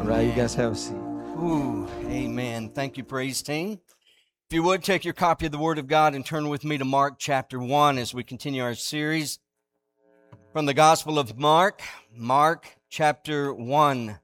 right, you guys have a seat. Ooh, amen. Thank you, praise team. If you would, take your copy of the Word of God and turn with me to Mark chapter 1 as we continue our series from the Gospel of Mark, Mark chapter 1.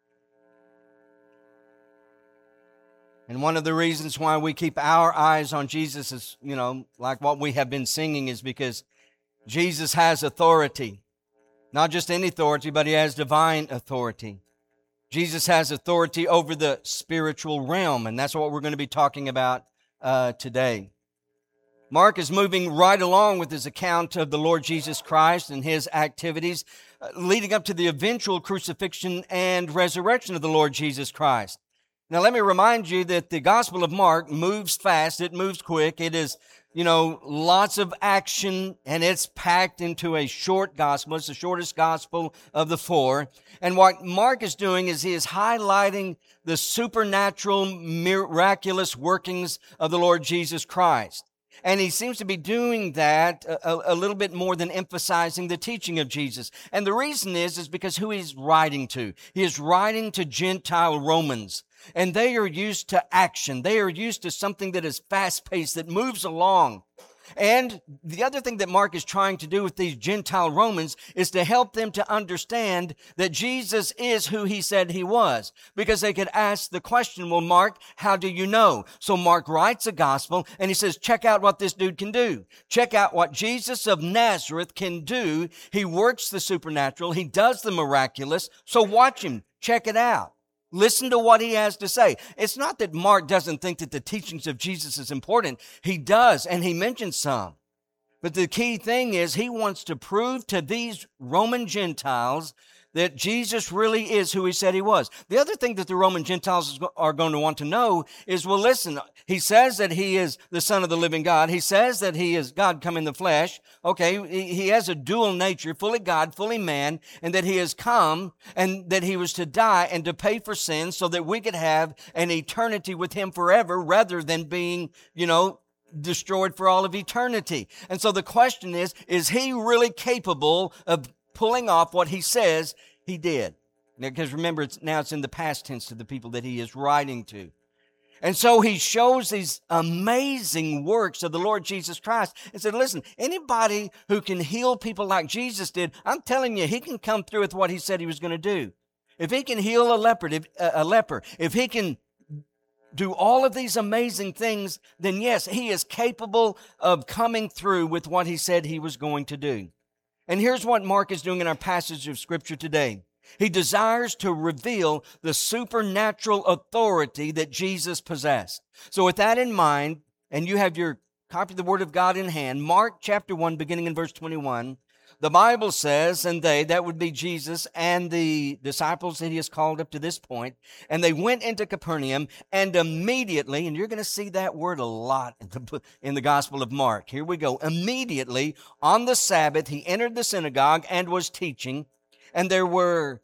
And one of the reasons why we keep our eyes on Jesus is, like what we have been singing, is because Jesus has authority. Not just any authority, but he has divine authority. Jesus has authority over the spiritual realm, and that's what we're going to be talking about today. Mark is moving right along with his account of the Lord Jesus Christ and his activities leading up to the eventual crucifixion and resurrection of the Lord Jesus Christ. Now, let me remind you that the Gospel of Mark moves fast. It moves quick. It is, lots of action, and it's packed into a short gospel. It's the shortest gospel of the four. And what Mark is doing is he is highlighting the supernatural, miraculous workings of the Lord Jesus Christ. And he seems to be doing that a little bit more than emphasizing the teaching of Jesus. And the reason is because who he's writing to. He is writing to Gentile Romans. And they are used to action. They are used to something that is fast-paced, that moves along. And the other thing that Mark is trying to do with these Gentile Romans is to help them to understand that Jesus is who he said he was. Because they could ask the question, well, Mark, how do you know? So Mark writes a gospel and he says, check out what this dude can do. Check out what Jesus of Nazareth can do. He works the supernatural. He does the miraculous. So watch him. Check it out. Listen to what he has to say. It's not that Mark doesn't think that the teachings of Jesus is important. He does, and he mentions some. But the key thing is he wants to prove to these Roman Gentiles that Jesus really is who he said he was. The other thing that the Roman Gentiles are going to want to know is, well, listen, he says that he is the Son of the living God. He says that he is God come in the flesh. Okay, he has a dual nature, fully God, fully man, and that he has come and that he was to die and to pay for sins so that we could have an eternity with him forever rather than being, destroyed for all of eternity. And so the question is he really capable of pulling off what he says he did? Because remember, it's in the past tense to the people that he is writing to. And so he shows these amazing works of the Lord Jesus Christ and said, listen, anybody who can heal people like Jesus did, I'm telling you, he can come through with what he said he was going to do. If he can heal a leper, if he can do all of these amazing things, then yes, he is capable of coming through with what he said he was going to do. And here's what Mark is doing in our passage of Scripture today. He desires to reveal the supernatural authority that Jesus possessed. So with that in mind, and you have your copy of the Word of God in hand, Mark chapter 1, beginning in verse 21, the Bible says, and they, that would be Jesus and the disciples that he has called up to this point, and they went into Capernaum, and immediately, and you're going to see that word a lot in the Gospel of Mark. Here we go. Immediately, on the Sabbath, he entered the synagogue and was teaching, and they were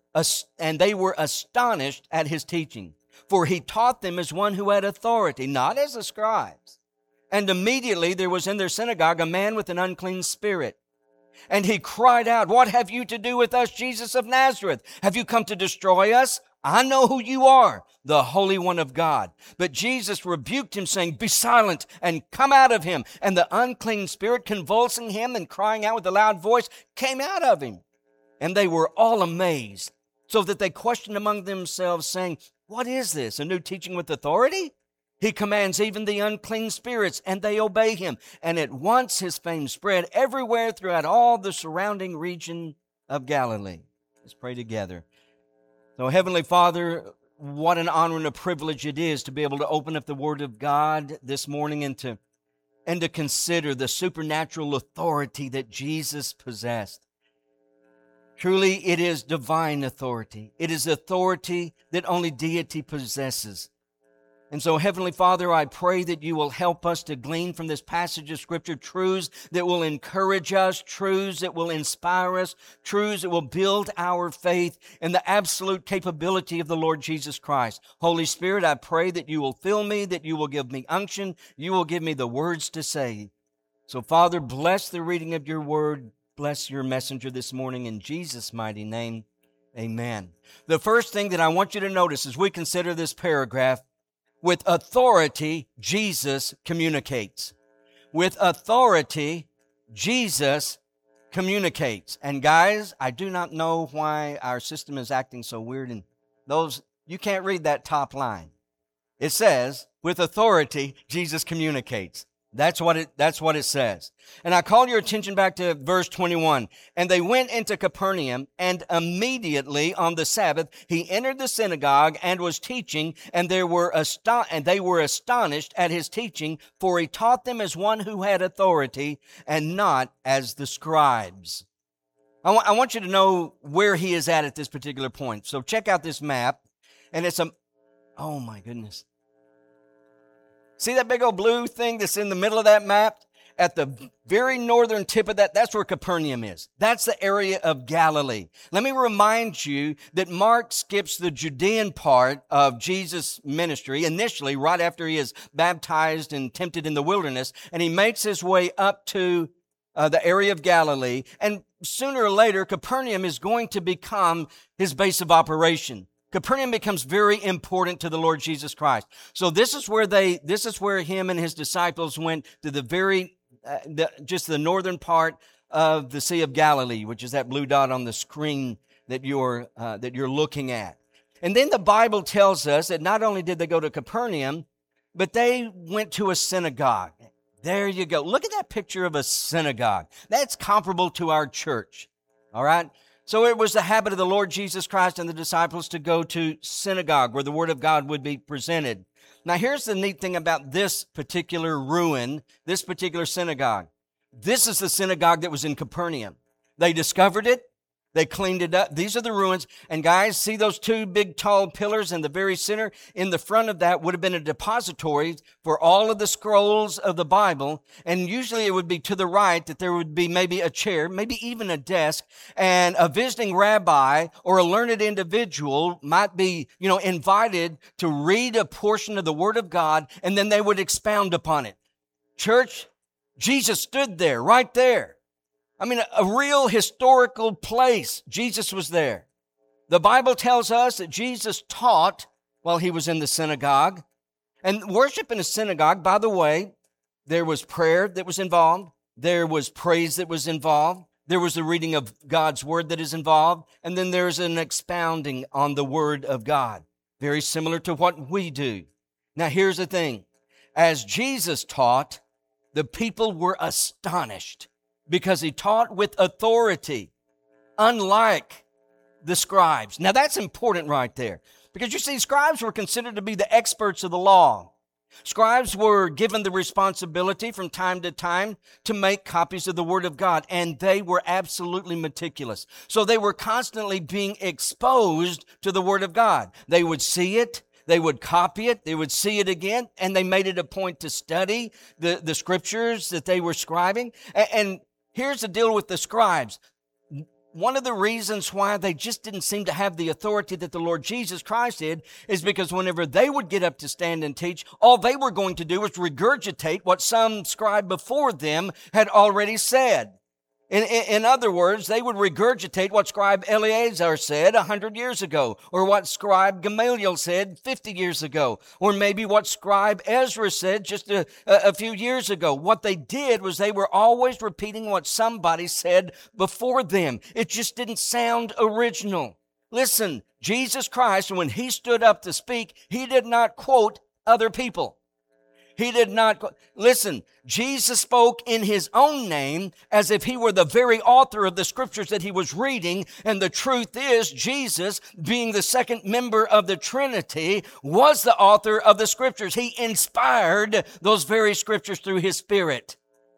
astonished at his teaching, for he taught them as one who had authority, not as the scribes. And immediately there was in their synagogue a man with an unclean spirit. And he cried out, what have you to do with us, Jesus of Nazareth? Have you come to destroy us? I know who you are, the Holy One of God. But Jesus rebuked him, saying, be silent and come out of him. And the unclean spirit, convulsing him and crying out with a loud voice, came out of him. And they were all amazed, so that they questioned among themselves, saying, what is this, a new teaching with authority? He commands even the unclean spirits, and they obey him. And at once his fame spread everywhere throughout all the surrounding region of Galilee. Let's pray together. So, Heavenly Father, what an honor and a privilege it is to be able to open up the Word of God this morning and to consider the supernatural authority that Jesus possessed. Truly, it is divine authority. It is authority that only deity possesses. And so, Heavenly Father, I pray that you will help us to glean from this passage of Scripture truths that will encourage us, truths that will inspire us, truths that will build our faith in the absolute capability of the Lord Jesus Christ. Holy Spirit, I pray that you will fill me, that you will give me unction, you will give me the words to say. So, Father, bless the reading of your word. Bless your messenger this morning in Jesus' mighty name. Amen. The first thing that I want you to notice as we consider this paragraph, with authority, Jesus communicates. With authority, Jesus communicates. And guys, I do not know why our system is acting so weird. And you can't read that top line. It says, with authority, Jesus communicates. That's what it says. And I call your attention back to verse 21. And they went into Capernaum, and immediately on the Sabbath he entered the synagogue and was teaching, and they were astonished at his teaching, for he taught them as one who had authority and not as the scribes. I want you to know where he is at this particular point. So check out this map, and oh my goodness. See that big old blue thing that's in the middle of that map? At the very northern tip of that's where Capernaum is. That's the area of Galilee. Let me remind you that Mark skips the Judean part of Jesus' ministry initially, right after he is baptized and tempted in the wilderness, and he makes his way up to the area of Galilee. And sooner or later, Capernaum is going to become his base of operation. Capernaum becomes very important to the Lord Jesus Christ. So this is where him and his disciples went to just the northern part of the Sea of Galilee, which is that blue dot on the screen that you're looking at. And then the Bible tells us that not only did they go to Capernaum, but they went to a synagogue. There you go. Look at that picture of a synagogue. That's comparable to our church. All right? So it was the habit of the Lord Jesus Christ and the disciples to go to synagogue where the Word of God would be presented. Now, here's the neat thing about this particular ruin, this particular synagogue. This is the synagogue that was in Capernaum. They discovered it. They cleaned it up. These are the ruins. And guys, see those two big tall pillars in the very center? In the front of that would have been a depository for all of the scrolls of the Bible. And usually it would be to the right that there would be maybe a chair, maybe even a desk, and a visiting rabbi or a learned individual might be, invited to read a portion of the Word of God, and then they would expound upon it. Church, Jesus stood there, right there. I mean, a real historical place. Jesus was there. The Bible tells us that Jesus taught while he was in the synagogue. And worship in a synagogue, by the way, there was prayer that was involved. There was praise that was involved. There was the reading of God's Word that is involved. And then there's an expounding on the Word of God. Very similar to what we do. Now, here's the thing. As Jesus taught, the people were astonished, because he taught with authority, unlike the scribes. Now that's important right there, because you see, scribes were considered to be the experts of the law. Scribes were given the responsibility from time to time to make copies of the Word of God, and they were absolutely meticulous. So they were constantly being exposed to the Word of God. They would see it, they would copy it, they would see it again, and they made it a point to study the scriptures that they were scribing. And here's the deal with the scribes. One of the reasons why they just didn't seem to have the authority that the Lord Jesus Christ did is because whenever they would get up to stand and teach, all they were going to do was regurgitate what some scribe before them had already said. In other words, they would regurgitate what scribe Eleazar said 100 years ago, or what scribe Gamaliel said 50 years ago, or maybe what scribe Ezra said just a few years ago. What they did was they were always repeating what somebody said before them. It just didn't sound original. Listen, Jesus Christ, when he stood up to speak, he did not quote other people. He did not. Listen, Jesus spoke in his own name as if he were the very author of the scriptures that he was reading. And the truth is, Jesus, being the second member of the Trinity, was the author of the scriptures. He inspired those very scriptures through his Spirit.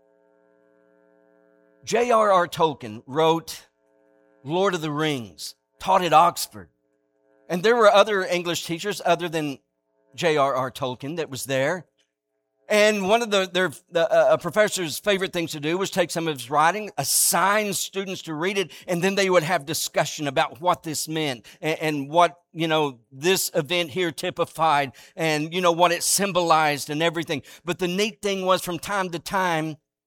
J.R.R. Tolkien wrote Lord of the Rings, taught at Oxford. And there were other English teachers other than J.R.R. Tolkien that was there. And one of a professor's favorite things to do was take some of his writing, assign students to read it, and then they would have discussion about what this meant and what, this event here typified and, what it symbolized and everything. But the neat thing was, from time to time,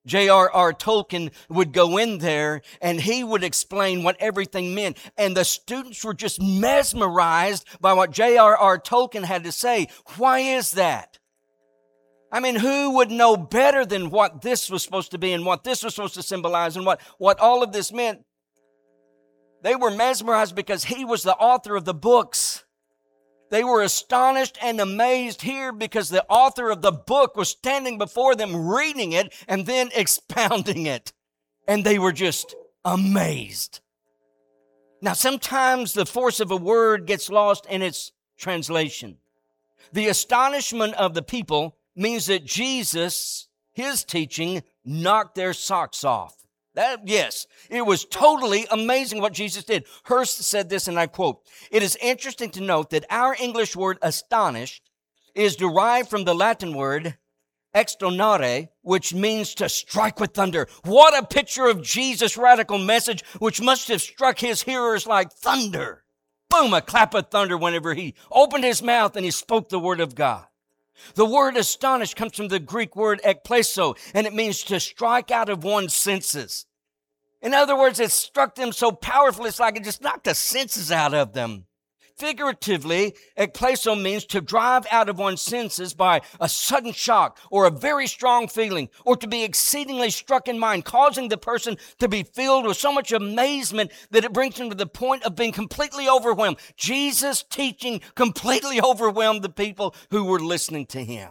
J.R.R. Tolkien would go in there and he would explain what everything meant. And the students were just mesmerized by what J.R.R. Tolkien had to say. Why is that? I mean, who would know better than what this was supposed to be and what this was supposed to symbolize and what all of this meant? They were mesmerized because he was the author of the books. They were astonished and amazed here because the author of the book was standing before them reading it and then expounding it. And they were just amazed. Now, sometimes the force of a word gets lost in its translation. The astonishment of the people means that Jesus, his teaching, knocked their socks off. Yes, it was totally amazing what Jesus did. Hurst said this, and I quote, "It is interesting to note that our English word astonished is derived from the Latin word extonare, which means to strike with thunder." What a picture of Jesus' radical message, which must have struck his hearers like thunder. Boom, a clap of thunder whenever he opened his mouth and he spoke the word of God. The word astonished comes from the Greek word ekpleso, and it means to strike out of one's senses. In other words, it struck them so powerfully, it's like it just knocked the senses out of them. Figuratively, ekpleso means to drive out of one's senses by a sudden shock or a very strong feeling, or to be exceedingly struck in mind, causing the person to be filled with so much amazement that it brings them to the point of being completely overwhelmed. Jesus' teaching completely overwhelmed the people who were listening to him.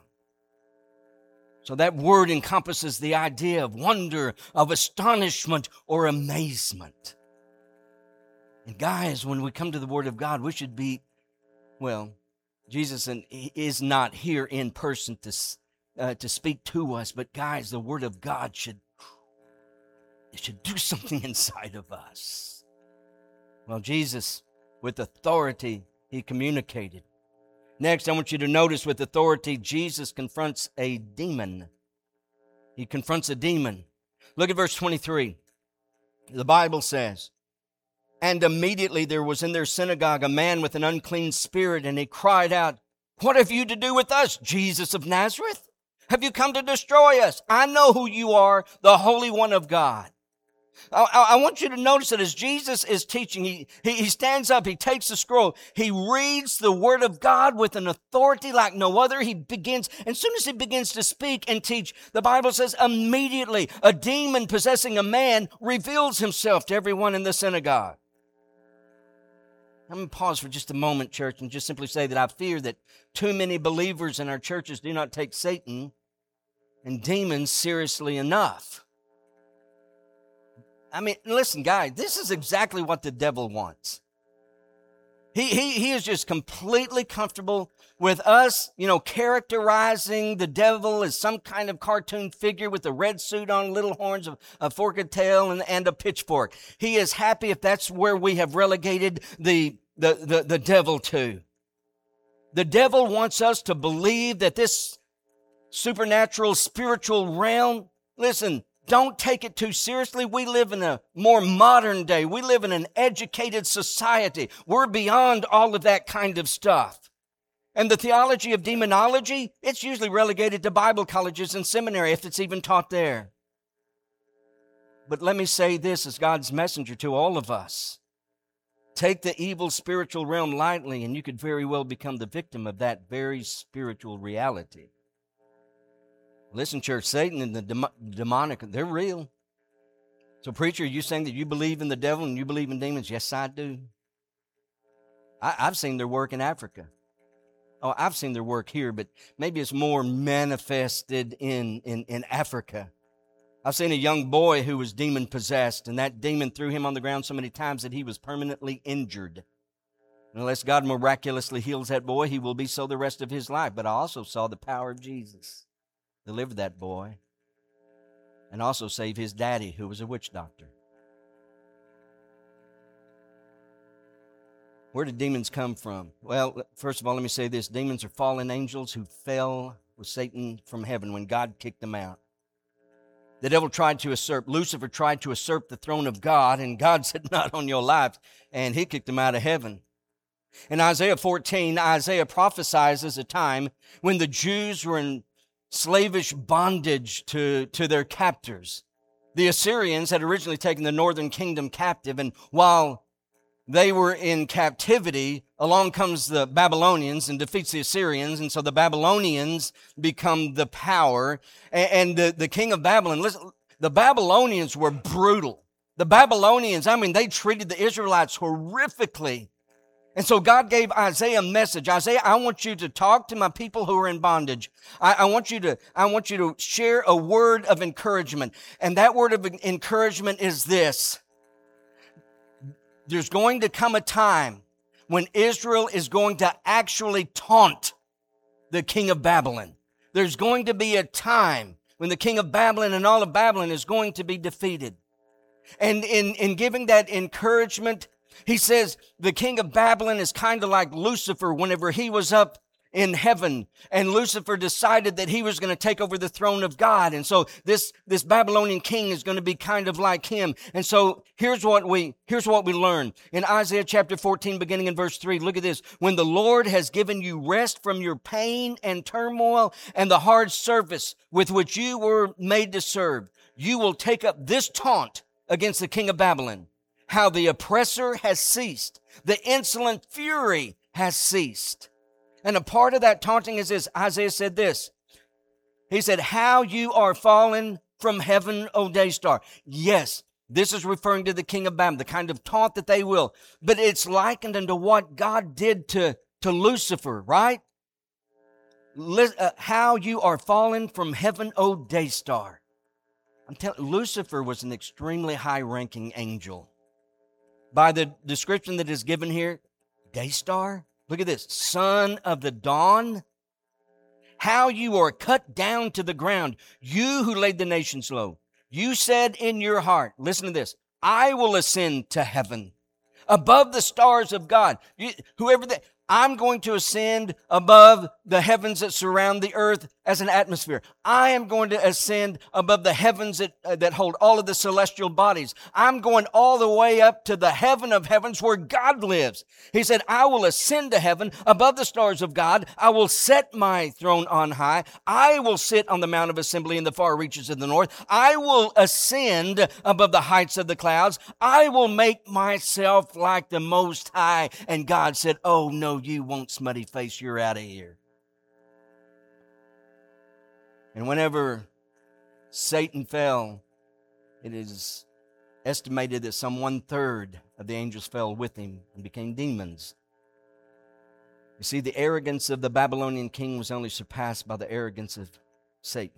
So that word encompasses the idea of wonder, of astonishment, or amazement. And guys, when we come to the Word of God, we should be, Jesus is not here in person to speak to us, but guys, the Word of God should do something inside of us. Well, Jesus, with authority, he communicated. Next, I want you to notice with authority, Jesus confronts a demon. He confronts a demon. Look at verse 23. The Bible says, "And immediately there was in their synagogue a man with an unclean spirit, and he cried out, 'What have you to do with us, Jesus of Nazareth? Have you come to destroy us? I know who you are, the Holy One of God.'" I want you to notice that as Jesus is teaching, he stands up, he takes the scroll, he reads the Word of God with an authority like no other. He begins, as soon as he begins to speak and teach, the Bible says immediately a demon possessing a man reveals himself to everyone in the synagogue. I'm going to pause for just a moment, church, and just simply say that I fear that too many believers in our churches do not take Satan and demons seriously enough. I mean, listen, guys, this is exactly what the devil wants. He is just completely comfortable with us, characterizing the devil as some kind of cartoon figure with a red suit on, little horns, a forked tail, and a pitchfork. He is happy if that's where we have relegated the devil to. The devil wants us to believe that this supernatural, spiritual realm, listen, don't take it too seriously. We live in a more modern day. We live in an educated society. We're beyond all of that kind of stuff. And the theology of demonology, it's usually relegated to Bible colleges and seminary, if it's even taught there. But let me say this as God's messenger to all of us. Take the evil spiritual realm lightly, and you could very well become the victim of that very spiritual reality. Listen, church, Satan and the demonic, they're real. So, preacher, are you saying that you believe in the devil and you believe in demons? Yes, I do. I've seen their work in Africa. Oh, I've seen their work here, but maybe it's more manifested in Africa. I've seen a young boy who was demon-possessed, and that demon threw him on the ground so many times that he was permanently injured. Unless God miraculously heals that boy, he will be so the rest of his life. But I also saw the power of Jesus deliver that boy and also save his daddy, who was a witch doctor. Where did demons come from? Well, first of all, let me say this. Demons are fallen angels who fell with Satan from heaven when God kicked them out. The devil Lucifer tried to usurp the throne of God, and God said, "Not on your life," and he kicked him out of heaven. In Isaiah 14, Isaiah prophesies a time when the Jews were in slavish bondage to their captors. The Assyrians had originally taken the northern kingdom captive, and while they were in captivity, along comes the Babylonians and defeats the Assyrians, and so the Babylonians become the power. And the king of Babylon, listen, the Babylonians were brutal. The Babylonians, they treated the Israelites horrifically. And so God gave Isaiah a message. Isaiah, I want you to talk to my people who are in bondage. I want you to share a word of encouragement. And that word of encouragement is this. There's going to come a time when Israel is going to actually taunt the king of Babylon. There's going to be a time when the king of Babylon and all of Babylon is going to be defeated. And in giving that encouragement, he says the king of Babylon is kind of like Lucifer whenever he was up in heaven, and Lucifer decided that he was going to take over the throne of God. And so this Babylonian king is going to be kind of like him. And so here's what we learn in Isaiah chapter 14, beginning in verse 3. Look at this. When the Lord has given you rest from your pain and turmoil and the hard service with which you were made to serve, you will take up this taunt against the king of Babylon. How the oppressor has ceased. The insolent fury has ceased. And a part of that taunting is this. Isaiah said this. He said, how you are fallen from heaven, O Daystar. Yes, this is referring to the king of Babylon, the kind of taunt that they will. But it's likened unto what God did to Lucifer, right? How you are fallen from heaven, O Daystar. Lucifer was an extremely high-ranking angel. By the description that is given here, Daystar, look at this, son of the dawn, how you are cut down to the ground, you who laid the nations low. You said in your heart, listen to this, I will ascend to heaven, above the stars of God. I'm going to ascend above the heavens that surround the earth as an atmosphere. I am going to ascend above the heavens that hold all of the celestial bodies. I'm going all the way up to the heaven of heavens where God lives. He said, I will ascend to heaven above the stars of God. I will set my throne on high. I will sit on the Mount of Assembly in the far reaches of the north. I will ascend above the heights of the clouds. I will make myself like the Most High. And God said, oh no, you won't, smutty face. You're out of here. And whenever Satan fell, it is estimated that some 1/3 of the angels fell with him and became demons. You see, the arrogance of the Babylonian king was only surpassed by the arrogance of Satan.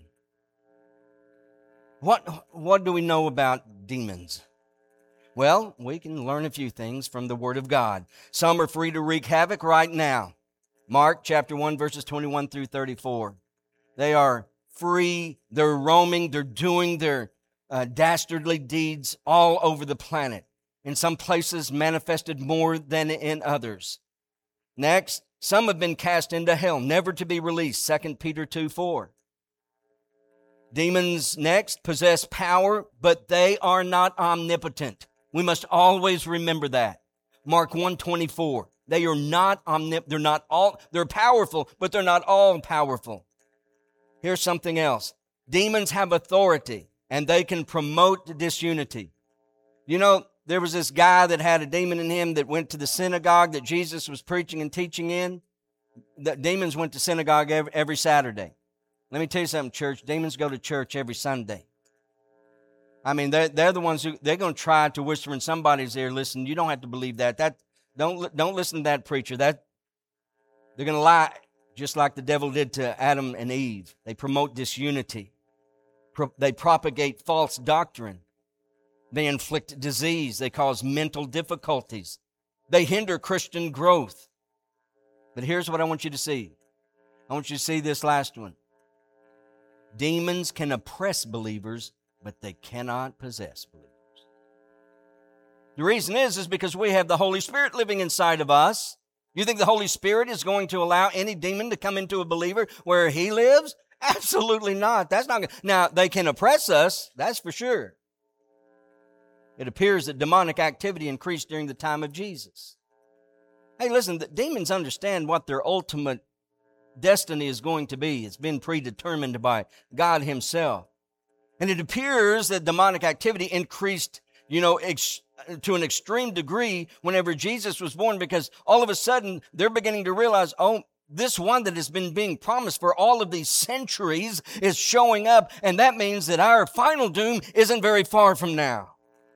What do we know about demons? Well, we can learn a few things from the Word of God. Some are free to wreak havoc right now. Mark chapter 1, verses 21 through 34. They are free, they're roaming, they're doing their dastardly deeds all over the planet. In some places manifested more than in others. Next, some have been cast into hell, never to be released. 2 Peter 2:4. Demons, next, possess power, but they are not omnipotent. We must always remember that. Mark 1:24. They are not they're powerful, but they're not all powerful. Here's something else. Demons have authority, and they can promote disunity. You know, there was this guy that had a demon in him that went to the synagogue that Jesus was preaching and teaching in. The demons went to synagogue every Saturday. Let me tell you something, church. Demons go to church every Sunday. They're the ones they're going to try to whisper in somebody's ear, listen, you don't have to believe that. Don't listen to that preacher. They're going to lie just like the devil did to Adam and Eve. They promote disunity. They propagate false doctrine. They inflict disease. They cause mental difficulties. They hinder Christian growth. But here's what I want you to see. I want you to see this last one. Demons can oppress believers, but they cannot possess believers. The reason is because we have the Holy Spirit living inside of us. You think the Holy Spirit is going to allow any demon to come into a believer where he lives? Absolutely not. That's not good. Now, they can oppress us, that's for sure. It appears that demonic activity increased during the time of Jesus. Hey, listen, the demons understand what their ultimate destiny is going to be. It's been predetermined by God himself. And it appears that demonic activity increased, to an extreme degree whenever Jesus was born, because all of a sudden they're beginning to realize, oh, this one that has been being promised for all of these centuries is showing up, and that means that our final doom isn't very far from now.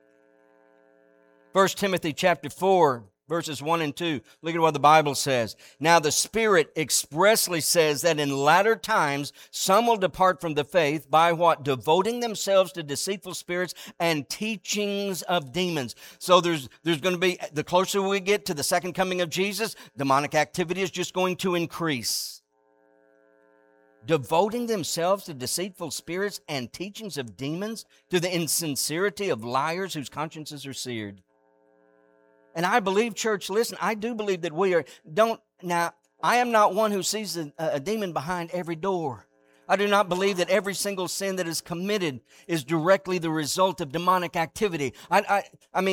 1 Timothy chapter 4, verses 1 and 2. Look at what the Bible says. Now the Spirit expressly says that in latter times some will depart from the faith by what? Devoting themselves to deceitful spirits and teachings of demons. So there's going to be, the closer we get to the second coming of Jesus, demonic activity is just going to increase. Devoting themselves to deceitful spirits and teachings of demons, to the insincerity of liars whose consciences are seared. And I believe, church, listen, I do believe that I am not one who sees a demon behind every door. I do not believe that every single sin that is committed is directly the result of demonic activity. But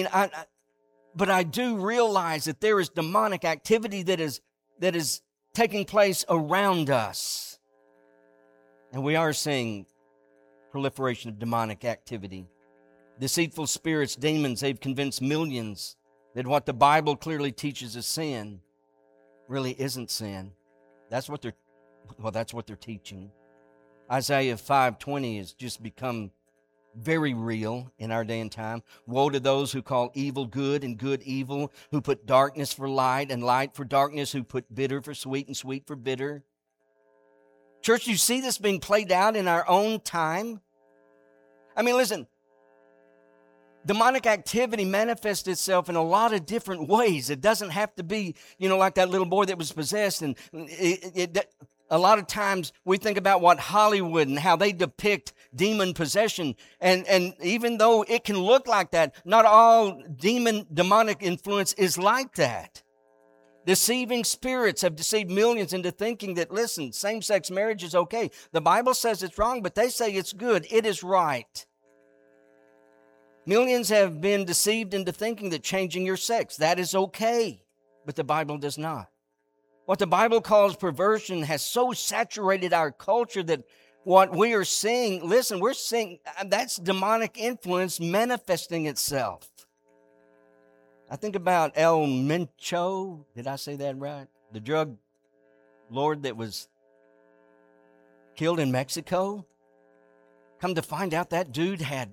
I do realize that there is demonic activity that is taking place around us. And we are seeing proliferation of demonic activity. Deceitful spirits, demons, they've convinced millions that what the Bible clearly teaches is sin really isn't sin. That's what they're teaching. Isaiah 5:20 has just become very real in our day and time. Woe to those who call evil good and good evil, who put darkness for light and light for darkness, who put bitter for sweet and sweet for bitter. Church, you see this being played out in our own time? I mean, listen, demonic activity manifests itself in a lot of different ways. It doesn't have to be, like that little boy that was possessed. And a lot of times we think about what Hollywood and how they depict demon possession. And even though it can look like that, not all demonic influence is like that. Deceiving spirits have deceived millions into thinking that, listen, same-sex marriage is okay. The Bible says it's wrong, but they say it's good. It is right. Millions have been deceived into thinking that changing your sex, that is okay, but the Bible does not. What the Bible calls perversion has so saturated our culture that what we are seeing, listen, we're seeing that's demonic influence manifesting itself. I think about El Mencho, did I say that right? The drug lord that was killed in Mexico. Come to find out that dude had,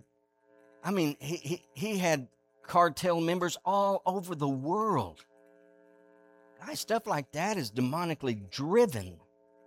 he had cartel members all over the world. Guys, stuff like that is demonically driven.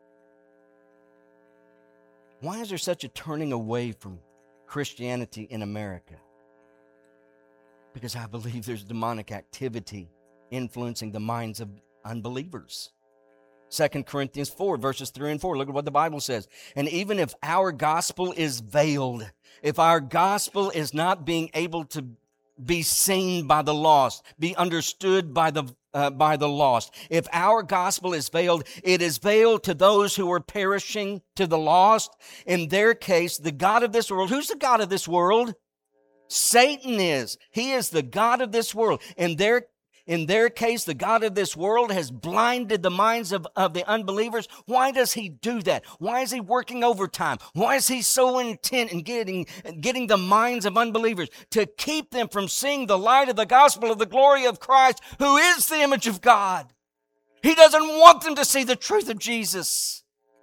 Why is there such a turning away from Christianity in America? Because I believe there's demonic activity influencing the minds of unbelievers. 2 Corinthians 4, verses 3 and 4. Look at what the Bible says. And even if our gospel is veiled, if our gospel is not being able to be seen by the lost, be understood by the lost, if our gospel is veiled, it is veiled to those who are perishing, to the lost. In their case, the god of this world. Who's the god of this world? Satan is. He is the god of this world. In their case, the god of this world has blinded the minds of the unbelievers. Why does he do that? Why is he working overtime? Why is he so intent in getting the minds of unbelievers? To keep them from seeing the light of the gospel of the glory of Christ, who is the image of God. He doesn't want them to see the truth of Jesus.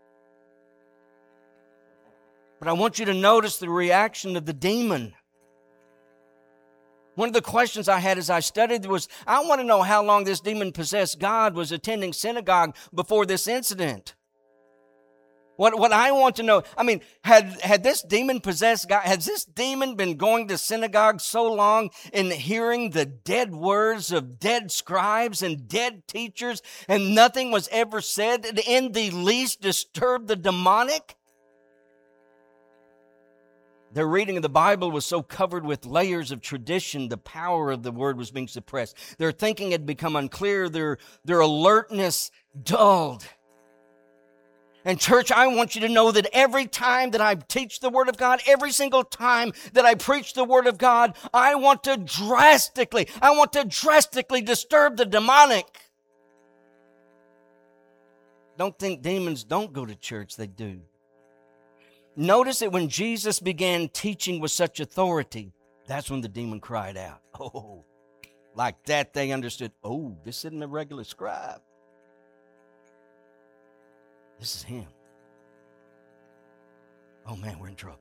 But I want you to notice the reaction of the demon. One of the questions I had as I studied was, I want to know how long this demon-possessed God was attending synagogue before this incident. What I want to know, had this demon-possessed God, has this demon been going to synagogue so long and hearing the dead words of dead scribes and dead teachers, and nothing was ever said that in the least disturbed the demonic? Their reading of the Bible was so covered with layers of tradition, the power of the word was being suppressed. Their thinking had become unclear, their alertness dulled. And church, I want you to know that every time that I teach the Word of God, every single time that I preach the Word of God, I want to drastically disturb the demonic. don't think demons don't go to church. They do. Notice that when Jesus began teaching with such authority, that's when the demon cried out. Oh, like that they understood, oh, this isn't a regular scribe. This is him. Oh man, we're in trouble.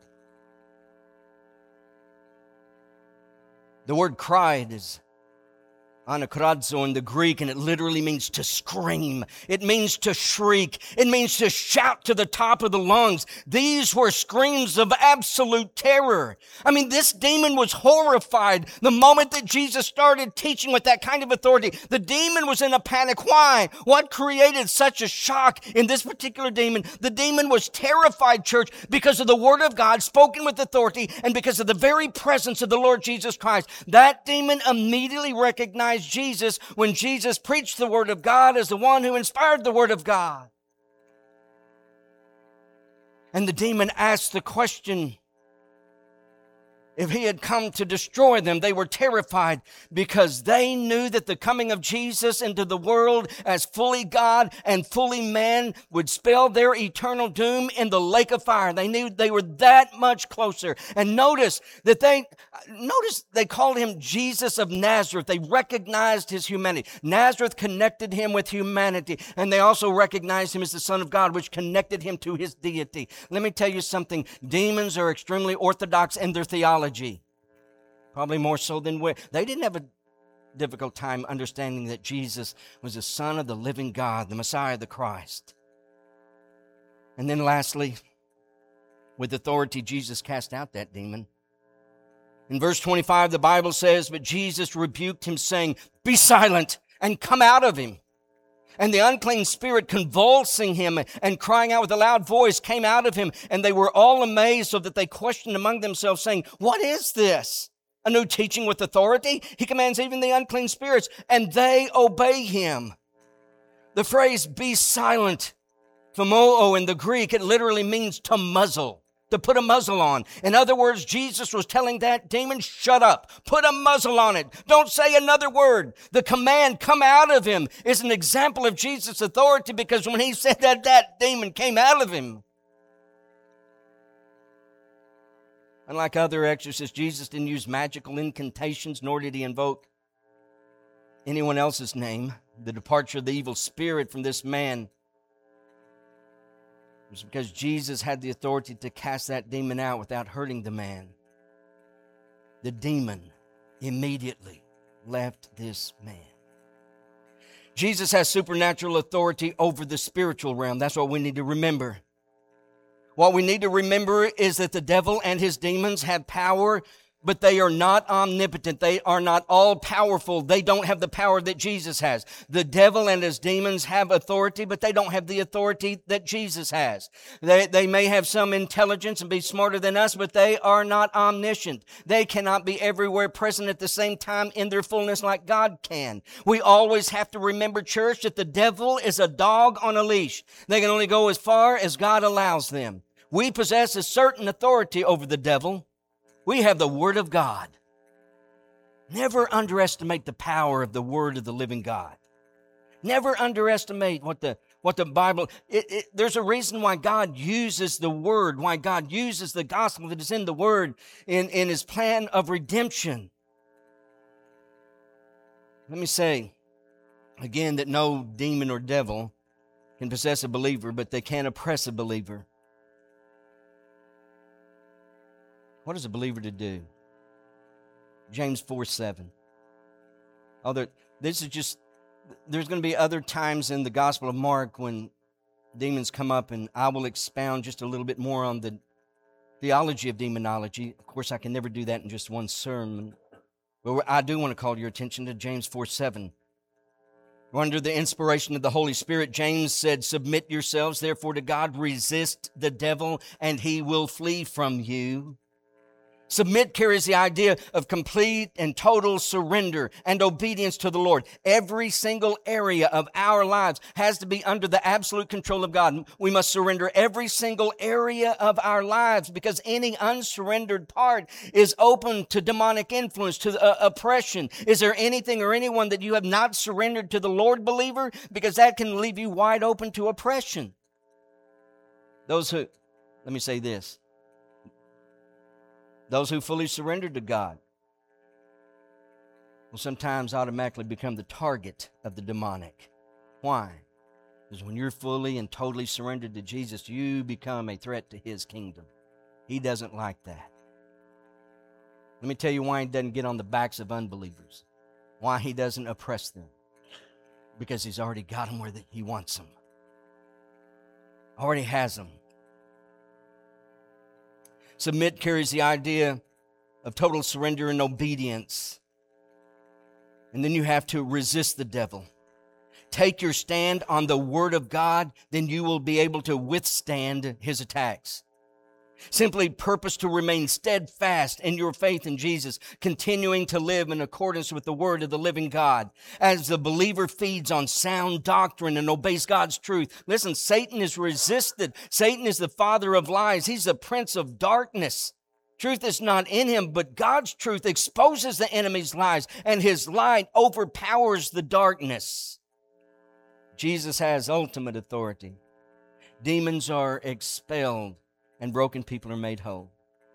The word cried is anakradzo in the Greek, and it literally means to scream. It means to shriek. It means to shout to the top of the lungs. These were screams of absolute terror. I mean, this demon was horrified the moment that Jesus started teaching with that kind of authority. The demon was in a panic. Why? What created such a shock in this particular demon? The demon was terrified, church, because of the word of God spoken with authority and because of the very presence of the Lord Jesus Christ. That demon immediately recognized Jesus when Jesus preached the word of God as the one who inspired the word of God. And the demon asked the question, if he had come to destroy them. They were terrified because they knew that the coming of Jesus into the world as fully God and fully man would spell their eternal doom in the lake of fire. They knew they were that much closer. And notice they called him Jesus of Nazareth. They recognized his humanity. Nazareth connected him with humanity, and they also recognized him as the Son of God, which connected him to his deity. Let me tell you something. Demons are extremely orthodox in their theology. Probably more so than we. They didn't have a difficult time understanding that Jesus was the Son of the living God, the Messiah, the Christ. And then lastly, with authority, Jesus cast out that demon. In verse 25, the Bible says, but Jesus rebuked him, saying, be silent and come out of him. And the unclean spirit, convulsing him and crying out with a loud voice, came out of him. And they were all amazed, so that they questioned among themselves, saying, what is this? A new teaching with authority? He commands even the unclean spirits, and they obey him. The phrase, be silent, phomoo in the Greek, it literally means to muzzle. To put a muzzle on. In other words, Jesus was telling that demon, shut up. Put a muzzle on it. Don't say another word. The command, come out of him, is an example of Jesus' authority, because when he said that, that demon came out of him. Unlike other exorcists, Jesus didn't use magical incantations, nor did he invoke anyone else's name. The departure of the evil spirit from this man was because Jesus had the authority to cast that demon out without hurting the man. The demon immediately left this man. Jesus has supernatural authority over the spiritual realm. That's what we need to remember. What we need to remember is that the devil and his demons have power, but they are not omnipotent. They are not all-powerful. They don't have the power that Jesus has. The devil and his demons have authority, but they don't have the authority that Jesus has. They may have some intelligence and be smarter than us, but they are not omniscient. They cannot be everywhere present at the same time in their fullness like God can. We always have to remember, church, that the devil is a dog on a leash. They can only go as far as God allows them. We possess a certain authority over the devil. We have the Word of God. Never underestimate the power of the Word of the living God. Never underestimate what the Bible... There's a reason why God uses the Word, why God uses the gospel that is in the Word in His plan of redemption. Let me say again that no demon or devil can possess a believer, but they can oppress a believer. What is a believer to do? James 4:7. There's going to be other times in the Gospel of Mark when demons come up, and I will expound just a little bit more on the theology of demonology. Of course, I can never do that in just one sermon. But I do want to call your attention to James 4:7. Under the inspiration of the Holy Spirit, James said, submit yourselves, therefore, to God, resist the devil, and he will flee from you. Submit carries the idea of complete and total surrender and obedience to the Lord. Every single area of our lives has to be under the absolute control of God. We must surrender every single area of our lives, because any unsurrendered part is open to demonic influence, to oppression. Is there anything or anyone that you have not surrendered to the Lord, believer? Because that can leave you wide open to oppression. Let me say this. Those who fully surrender to God will sometimes automatically become the target of the demonic. Why? Because when you're fully and totally surrendered to Jesus, you become a threat to His kingdom. He doesn't like that. Let me tell you why He doesn't get on the backs of unbelievers. Why He doesn't oppress them. Because He's already got them where He wants them. Already has them. Submit carries the idea of total surrender and obedience. And then you have to resist the devil. Take your stand on the Word of God, then you will be able to withstand his attacks. Simply purpose to remain steadfast in your faith in Jesus, continuing to live in accordance with the Word of the living God. As the believer feeds on sound doctrine and obeys God's truth. Listen, Satan is resisted. Satan is the father of lies. He's the prince of darkness. Truth is not in him, but God's truth exposes the enemy's lies, and his light overpowers the darkness. Jesus has ultimate authority. Demons are expelled, and broken people are made whole.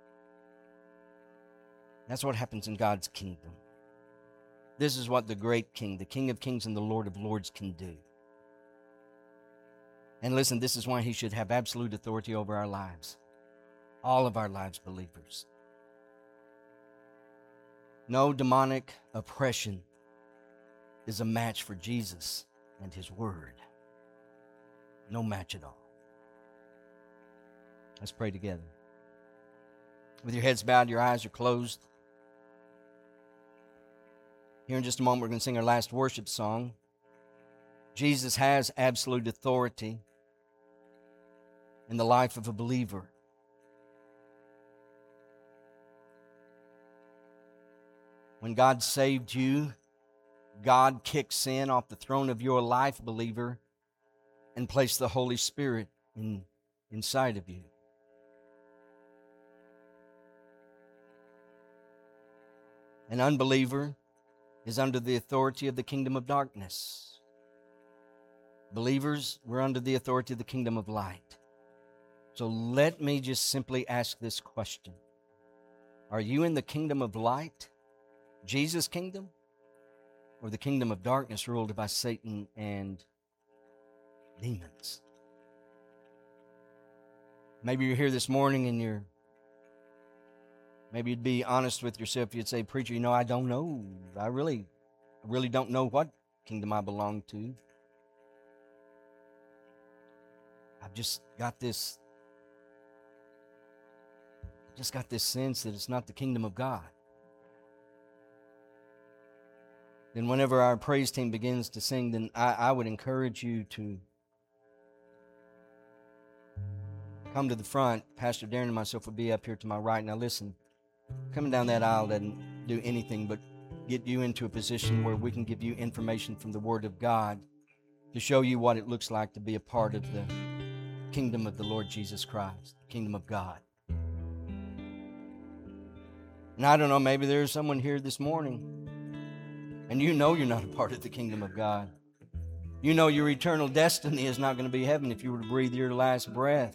That's what happens in God's kingdom. This is what the great King, the King of Kings and the Lord of Lords, can do. And listen, this is why He should have absolute authority over our lives. All of our lives, believers. No demonic oppression is a match for Jesus and His Word. No match at all. Let's pray together. With your heads bowed, your eyes are closed. Here in just a moment, we're going to sing our last worship song. Jesus has absolute authority in the life of a believer. When God saved you, God kicked sin off the throne of your life, believer, and placed the Holy Spirit inside of you. An unbeliever is under the authority of the kingdom of darkness. Believers, we're under the authority of the kingdom of light. So let me just simply ask this question. Are you in the kingdom of light, Jesus' kingdom, or the kingdom of darkness ruled by Satan and demons? Maybe you're here this morning and maybe you'd be honest with yourself. You'd say, preacher, I don't know. I really don't know what kingdom I belong to. I've just got this sense that it's not the kingdom of God. Then whenever our praise team begins to sing, then I would encourage you to come to the front. Pastor Darren and myself will be up here to my right. Now listen, coming down that aisle doesn't do anything but get you into a position where we can give you information from the Word of God to show you what it looks like to be a part of the kingdom of the Lord Jesus Christ, the kingdom of God. And I don't know, maybe there's someone here this morning and you're not a part of the kingdom of God. Your eternal destiny is not going to be heaven if you were to breathe your last breath.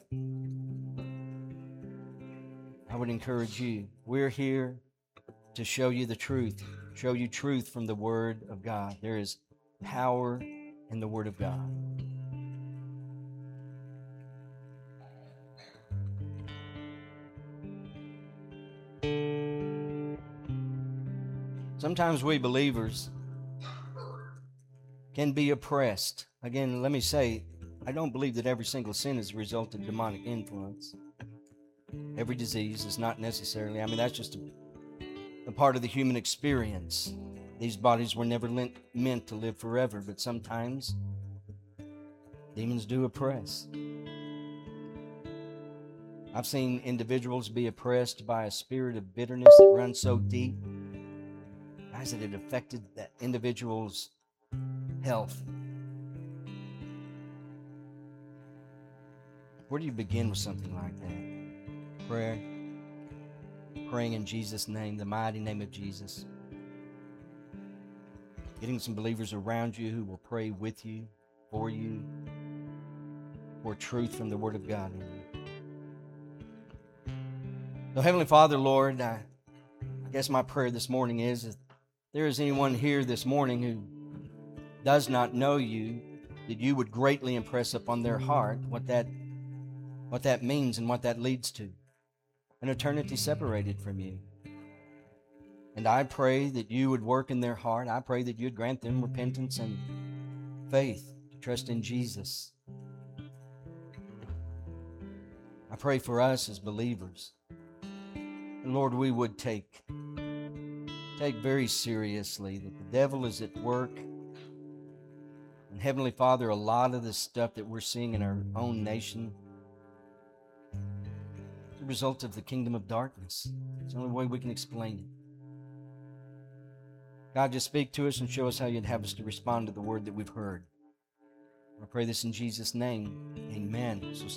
I would encourage you. We're here to show you the truth, show you truth from the Word of God. There is power in the Word of God. Sometimes we believers can be oppressed. Again, let me say, I don't believe that every single sin is a result of demonic influence. Every disease is not necessarily, that's just a part of the human experience. These bodies were never meant to live forever, but sometimes demons do oppress. I've seen individuals be oppressed by a spirit of bitterness that runs so deep, guys, that it affected that individual's health. Where do you begin with something like that? Prayer. Praying in Jesus' name, the mighty name of Jesus. Getting some believers around you who will pray with you, for truth from the Word of God in you. So, Heavenly Father, Lord, I guess my prayer this morning is if there is anyone here this morning who does not know you, that you would greatly impress upon their heart what that means and what that leads to. An eternity separated from you. And I pray that you would work in their heart. I pray that you'd grant them repentance and faith to trust in Jesus. I pray for us as believers. And Lord, we would take very seriously that the devil is at work. And Heavenly Father, a lot of the stuff that we're seeing in our own nation is a result of the kingdom of darkness. It's the only way we can explain it. God, just speak to us and show us how you'd have us to respond to the word that we've heard. I pray this in Jesus' name. Amen. So